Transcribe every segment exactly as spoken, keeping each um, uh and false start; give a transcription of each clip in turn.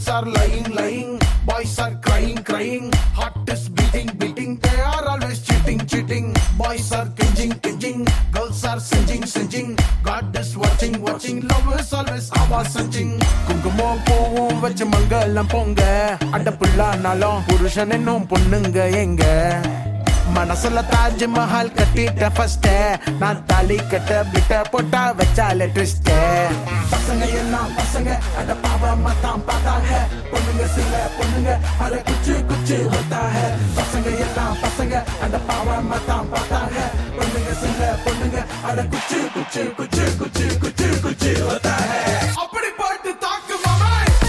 are lying, lying. Boys are crying, crying. Heart is beating, beating. They are always cheating, cheating. Boys are cringing, cringing. Girls are singeing, singeing. God is watching, watching. Love is always our searching. குங்குமம் பூவும் வச்சு மங்களம் பொங்க அட புள்ளானாலும் புருஷன் என்னும் பொண்ணுங்க எங்க மனசுல தாஜ் மஹால் கட்டிட்ட ஃபர்ஸ்ட் நான் தாலி கட்ட பிட்ட போட்டா வச்சாலே ட்விஸ்ட் பசங்க எல்லாம் பசங்க அட பாவமா தான் பார்த்தாங்க பொண்ணுங்க சில பொண்ணுங்க அட குச்சி குச்சி होता है பசங்க எல்லாம் பசங்க அட பாவமா தான் பார்த்தாங்க பொண்ணுங்க சில பொண்ணுங்க அட குச்சி குச்சி குச்சி குச்சி குச்சி குச்சி होता है அப்படி போட்டு தாக்கு மாமா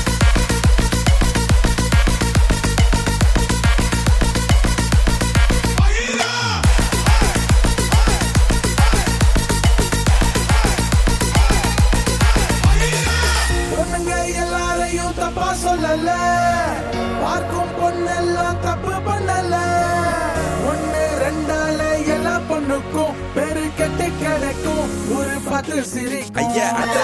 தப்பா சொல்லல பார்க்கும் பொண்ணெல்லாம் தப்பு பண்ணல ஒன்னு ரெண்டால எல்லா பொண்ணுக்கும் பெரு கெட்டு கிடைக்கும் ஒரு பத்து சிரி ஐயா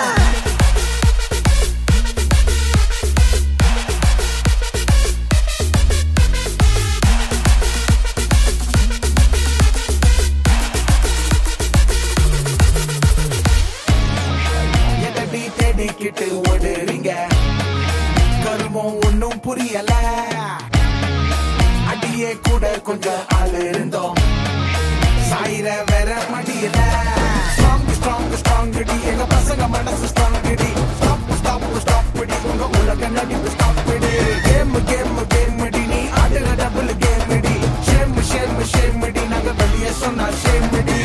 எதடி தேடிக்கிட்டு ஓடுறீங்க கருமம் ஒன்னும் புரியல அடியே கூட கொஞ்சம் ஆள் இருந்தோம் சாயிர வேற மடியல ஸ்ட்ராங் ஸ்ட்ராங் ஸ்ட்ராங் டி எங்க பசங்க மனசு ஸ்ட்ராங் டி ஸ்டாப் ஸ்டாப் ஸ்டாப் டி உங்க உலக நடிப்பு ஸ்டாப் டி கேம் கேம் கேம் டி நீ ஆடுற டபுள் கேம் டி ஷேம் ஷேம் ஷேம் டி நாங்க வெளியே சொன்னா ஷேம் டி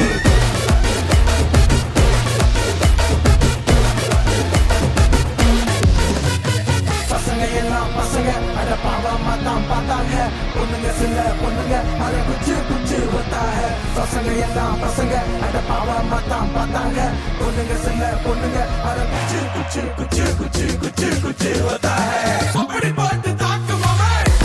பசங்க அட பாவமா தான் பார்த்தாங்க பொண்ணுங்க சில பொண்ணுங்க அட குச்சி குச்சி होता है பசங்க எல்லாம் பசங்க அட பாவமா தான் பார்த்தாங்க பொண்ணுங்க சில பொண்ணுங்க அட குச்சி குச்சி குச்சி குச்சி குச்சி குச்சி होता है அப்படி போட்டு தாக்கு மாமா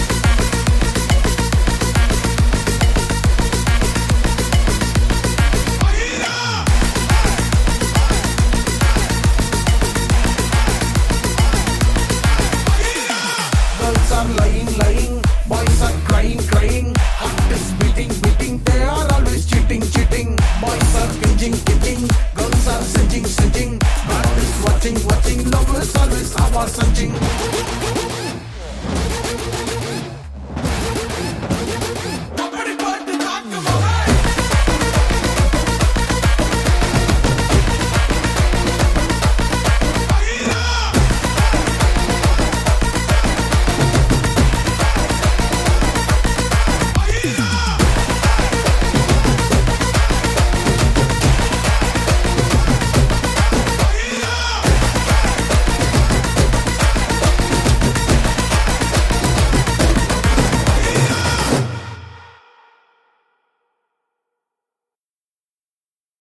are lying, lying. Boys are crying, crying. Heart is beating, beating. They are always cheating, cheating. Boys are cringing, cringing. Girls are singeing, singeing. God is watching, watching. Love is always our searching.